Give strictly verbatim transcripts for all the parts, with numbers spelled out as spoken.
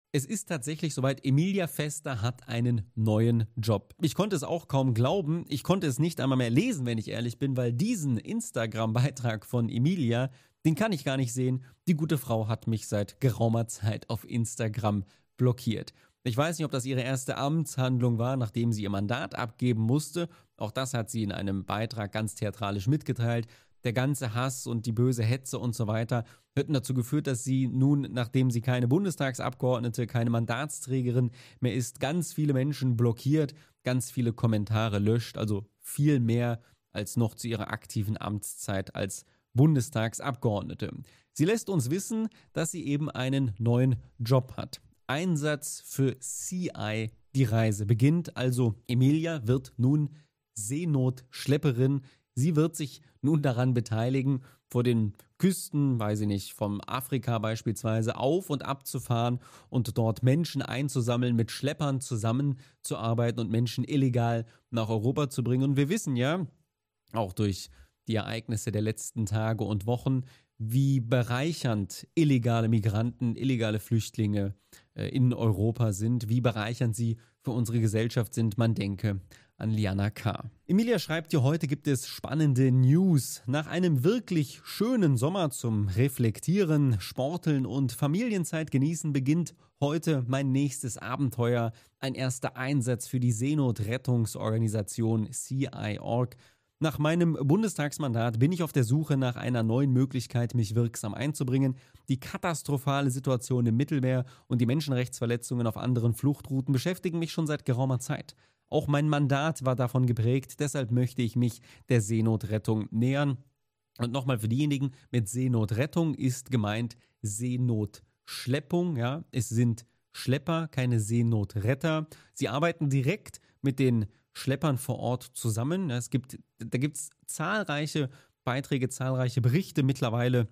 Es ist tatsächlich soweit, Emilia Vester hat einen neuen Job. Ich konnte es auch kaum glauben, ich konnte es nicht einmal mehr lesen, wenn ich ehrlich bin, weil diesen Instagram-Beitrag von Emilia, den kann ich gar nicht sehen. Die gute Frau hat mich seit geraumer Zeit auf Instagram blockiert. Ich weiß nicht, ob das ihre erste Amtshandlung war, nachdem sie ihr Mandat abgeben musste. Auch das hat sie in einem Beitrag ganz theatralisch mitgeteilt. Der ganze Hass und die böse Hetze und so weiter hätten dazu geführt, dass sie nun, nachdem sie keine Bundestagsabgeordnete, keine Mandatsträgerin mehr ist, ganz viele Menschen blockiert, ganz viele Kommentare löscht, also viel mehr als noch zu ihrer aktiven Amtszeit als Bundestagsabgeordnete. Sie lässt uns wissen, dass sie eben einen neuen Job hat. Einsatz für C I, die Reise beginnt, also Emilia wird nun Seenotschlepperin. Sie wird sich nun daran beteiligen, vor den Küsten, weiß ich nicht, vom Afrika beispielsweise auf und ab zu fahren und dort Menschen einzusammeln, mit Schleppern zusammenzuarbeiten und Menschen illegal nach Europa zu bringen. Und wir wissen ja, auch durch die Ereignisse der letzten Tage und Wochen, wie bereichernd illegale Migranten, illegale Flüchtlinge äh, in Europa sind, wie bereichernd sie für unsere Gesellschaft sind. Man denke an Liana K. Emilia schreibt hier, heute gibt es spannende News. Nach einem wirklich schönen Sommer zum Reflektieren, Sporteln und Familienzeit genießen beginnt heute mein nächstes Abenteuer. Ein erster Einsatz für die Seenotrettungsorganisation C I Punkt org. Nach meinem Bundestagsmandat bin ich auf der Suche nach einer neuen Möglichkeit, mich wirksam einzubringen. Die katastrophale Situation im Mittelmeer und die Menschenrechtsverletzungen auf anderen Fluchtrouten beschäftigen mich schon seit geraumer Zeit. Auch mein Mandat war davon geprägt, deshalb möchte ich mich der Seenotrettung nähern. Und nochmal für diejenigen, mit Seenotrettung ist gemeint Seenotschleppung. Ja, es sind Schlepper, keine Seenotretter. Sie arbeiten direkt mit den Schleppern vor Ort zusammen. Es gibt, da gibt es zahlreiche Beiträge, zahlreiche Berichte mittlerweile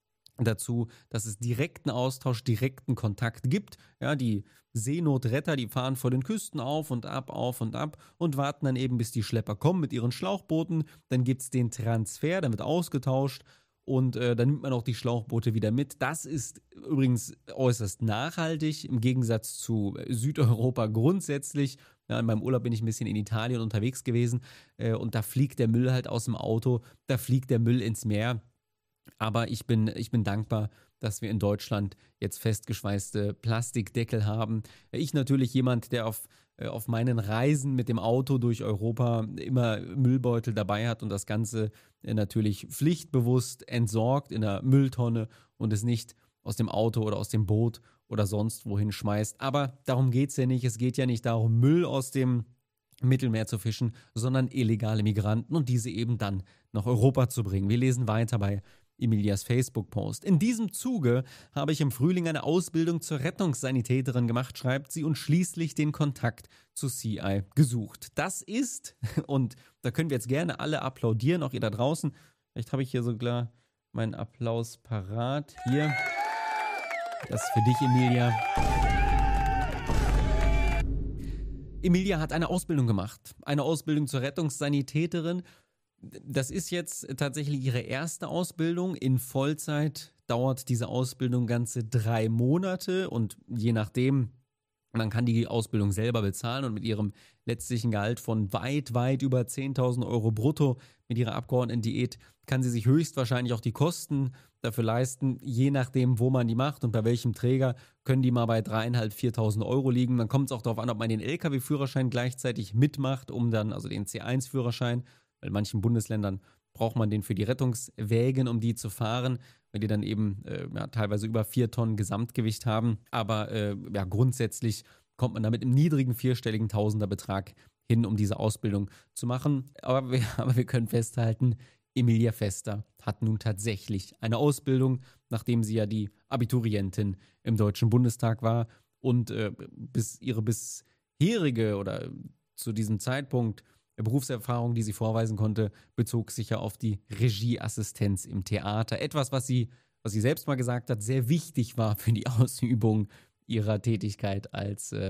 dazu, dass es direkten Austausch, direkten Kontakt gibt. Ja, die Seenotretter, die fahren vor den Küsten auf und ab, auf und ab und warten dann eben, bis die Schlepper kommen mit ihren Schlauchbooten. Dann gibt es den Transfer, dann wird ausgetauscht und äh, dann nimmt man auch die Schlauchboote wieder mit. Das ist übrigens äußerst nachhaltig, im Gegensatz zu Südeuropa grundsätzlich. Ja, in meinem Urlaub bin ich ein bisschen in Italien unterwegs gewesen äh, und da fliegt der Müll halt aus dem Auto, da fliegt der Müll ins Meer. Aber ich bin, ich bin dankbar, dass wir in Deutschland jetzt festgeschweißte Plastikdeckel haben. Ich natürlich jemand, der auf, äh, auf meinen Reisen mit dem Auto durch Europa immer Müllbeutel dabei hat und das Ganze äh, natürlich pflichtbewusst entsorgt in einer Mülltonne und es nicht aus dem Auto oder aus dem Boot oder sonst wohin schmeißt. Aber darum geht's ja nicht. Es geht ja nicht darum, Müll aus dem Mittelmeer zu fischen, sondern illegale Migranten und diese eben dann nach Europa zu bringen. Wir lesen weiter bei Emilias Facebook-Post. In diesem Zuge habe ich im Frühling eine Ausbildung zur Rettungssanitäterin gemacht, schreibt sie, und schließlich den Kontakt zu C I gesucht. Das ist, und da können wir jetzt gerne alle applaudieren, auch ihr da draußen. Vielleicht habe ich hier sogar meinen Applaus parat. Hier. Das ist für dich, Emilia. Emilia hat eine Ausbildung gemacht. Eine Ausbildung zur Rettungssanitäterin. Das ist jetzt tatsächlich ihre erste Ausbildung. In Vollzeit dauert diese Ausbildung ganze drei Monate und je nachdem, man kann die Ausbildung selber bezahlen und mit ihrem letztlichen Gehalt von weit, weit über zehntausend Euro brutto mit ihrer Abgeordnetendiät kann sie sich höchstwahrscheinlich auch die Kosten dafür leisten. Je nachdem, wo man die macht und bei welchem Träger, können die mal bei dreieinhalb, viertausend Euro liegen. Dann kommt es auch darauf an, ob man den L K W-Führerschein gleichzeitig mitmacht, um dann, also den C eins Führerschein, weil in manchen Bundesländern braucht man den für die Rettungswägen, um die zu fahren, weil die dann eben äh, ja, teilweise über vier Tonnen Gesamtgewicht haben. Aber äh, ja, grundsätzlich kommt man damit im niedrigen vierstelligen Tausenderbetrag hin, um diese Ausbildung zu machen. Aber wir, aber wir können festhalten, Emilia Vester hat nun tatsächlich eine Ausbildung, nachdem sie ja die Abiturientin im Deutschen Bundestag war und äh, bis ihre bisherige oder zu diesem Zeitpunkt Berufserfahrung, die sie vorweisen konnte, bezog sich ja auf die Regieassistenz im Theater. Etwas, was sie, was sie selbst mal gesagt hat, sehr wichtig war für die Ausübung ihrer Tätigkeit als äh,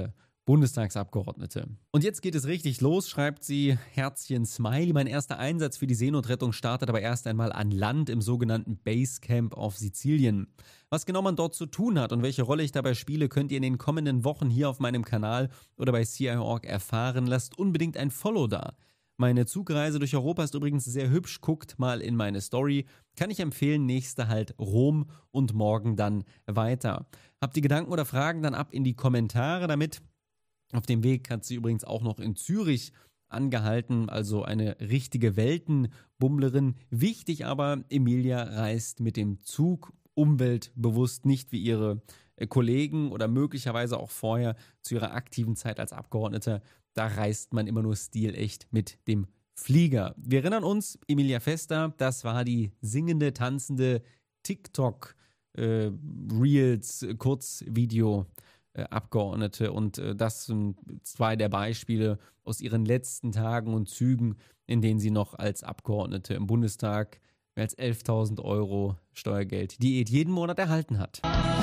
Bundestagsabgeordnete. Und jetzt geht es richtig los, schreibt sie, Herzchen Smiley. Mein erster Einsatz für die Seenotrettung startet aber erst einmal an Land im sogenannten Basecamp auf Sizilien. Was genau man dort zu tun hat und welche Rolle ich dabei spiele, könnt ihr in den kommenden Wochen hier auf meinem Kanal oder bei C I Punkt org erfahren. Lasst unbedingt ein Follow da. Meine Zugreise durch Europa ist übrigens sehr hübsch. Guckt mal in meine Story. Kann ich empfehlen, nächste halt Rom und morgen dann weiter. Habt ihr Gedanken oder Fragen, dann ab in die Kommentare damit. Auf dem Weg hat sie übrigens auch noch in Zürich angehalten, also eine richtige Weltenbummlerin. Wichtig aber, Emilia reist mit dem Zug umweltbewusst, nicht wie ihre Kollegen oder möglicherweise auch vorher zu ihrer aktiven Zeit als Abgeordneter. Da reist man immer nur stilecht mit dem Flieger. Wir erinnern uns, Emilia Fester, das war die singende, tanzende TikTok äh, Reels, Kurzvideo Abgeordnete und äh, das sind zwei der Beispiele aus ihren letzten Tagen und Zügen, in denen sie noch als Abgeordnete im Bundestag mehr als elftausend Euro Steuergeld Diät jeden Monat erhalten hat.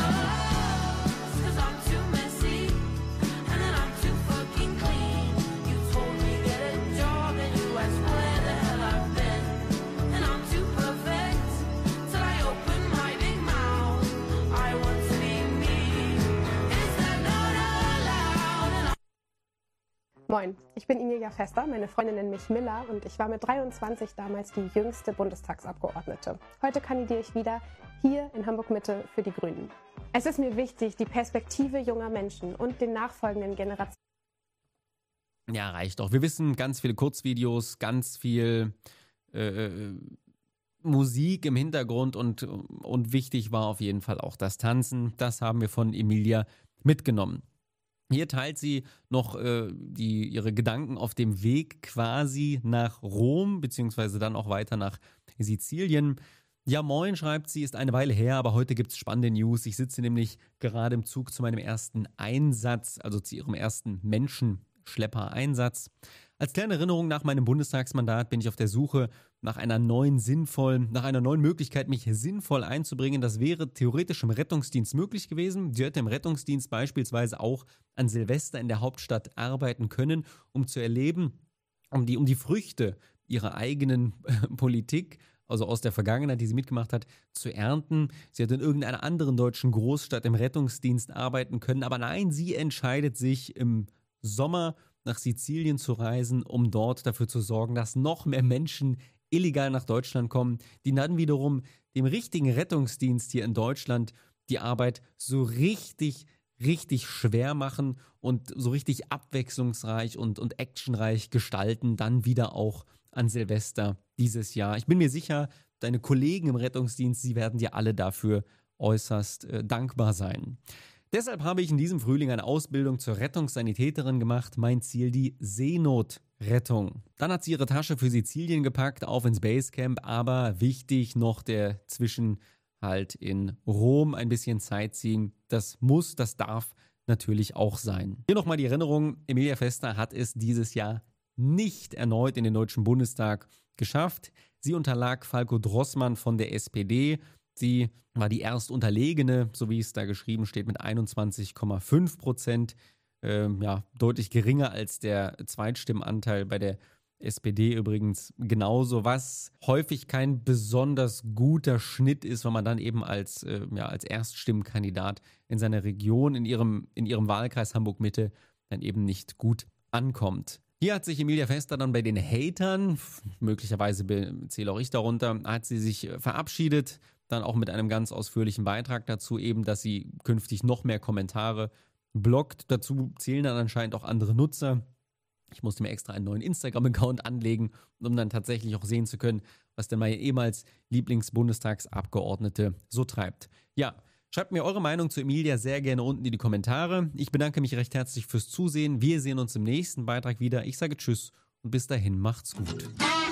Moin, ich bin Emilia Fester, meine Freunde nennen mich Milla und ich war mit dreiundzwanzig damals die jüngste Bundestagsabgeordnete. Heute kandidiere ich wieder hier in Hamburg-Mitte für die Grünen. Es ist mir wichtig, die Perspektive junger Menschen und den nachfolgenden Generationen. Ja, reicht doch. Wir wissen, ganz viele Kurzvideos, ganz viel äh, Musik im Hintergrund und, und wichtig war auf jeden Fall auch das Tanzen. Das haben wir von Emilia mitgenommen. Hier teilt sie noch äh, die, ihre Gedanken auf dem Weg quasi nach Rom, beziehungsweise dann auch weiter nach Sizilien. Ja, moin, schreibt sie, ist eine Weile her, aber heute gibt es spannende News. Ich sitze nämlich gerade im Zug zu meinem ersten Einsatz, also zu ihrem ersten Menschenschlepper-Einsatz. Als kleine Erinnerung, nach meinem Bundestagsmandat bin ich auf der Suche nach einer neuen sinnvollen, nach einer neuen Möglichkeit, mich sinnvoll einzubringen. Das wäre theoretisch im Rettungsdienst möglich gewesen. Sie hätte im Rettungsdienst beispielsweise auch an Silvester in der Hauptstadt arbeiten können, um zu erleben, um die, um die Früchte ihrer eigenen äh, Politik, also aus der Vergangenheit, die sie mitgemacht hat, zu ernten. Sie hätte in irgendeiner anderen deutschen Großstadt im Rettungsdienst arbeiten können. Aber nein, sie entscheidet sich im Sommer nach Sizilien zu reisen, um dort dafür zu sorgen, dass noch mehr Menschen illegal nach Deutschland kommen, die dann wiederum dem richtigen Rettungsdienst hier in Deutschland die Arbeit so richtig, richtig schwer machen und so richtig abwechslungsreich und, und actionreich gestalten, dann wieder auch an Silvester dieses Jahr. Ich bin mir sicher, deine Kollegen im Rettungsdienst, sie werden dir alle dafür äußerst äh, dankbar sein. Deshalb habe ich in diesem Frühling eine Ausbildung zur Rettungssanitäterin gemacht. Mein Ziel die Seenotrettung. Dann hat sie ihre Tasche für Sizilien gepackt, auf ins Basecamp. Aber wichtig noch der Zwischenhalt in Rom, ein bisschen Sightseeing. Das muss, das darf natürlich auch sein. Hier nochmal die Erinnerung, Emilia Fester hat es dieses Jahr nicht erneut in den Deutschen Bundestag geschafft. Sie unterlag Falko Drossmann von der S P D. Sie war die Erstunterlegene, so wie es da geschrieben steht, mit einundzwanzig Komma fünf Prozent. Ähm, ja, deutlich geringer als der Zweitstimmenanteil bei der S P D übrigens genauso, was häufig kein besonders guter Schnitt ist, wenn man dann eben als, äh, ja, als Erststimmenkandidat in seiner Region, in ihrem, in ihrem Wahlkreis Hamburg-Mitte dann eben nicht gut ankommt. Hier hat sich Emilia Fester dann bei den Hatern, möglicherweise zähle auch ich darunter, hat sie sich verabschiedet, dann auch mit einem ganz ausführlichen Beitrag dazu, eben, dass sie künftig noch mehr Kommentare blockt. Dazu zählen dann anscheinend auch andere Nutzer. Ich musste mir extra einen neuen Instagram-Account anlegen, um dann tatsächlich auch sehen zu können, was denn meine ehemals Lieblingsbundestagsabgeordnete so treibt. Ja, schreibt mir eure Meinung zu Emilia sehr gerne unten in die Kommentare. Ich bedanke mich recht herzlich fürs Zusehen. Wir sehen uns im nächsten Beitrag wieder. Ich sage Tschüss und bis dahin macht's gut.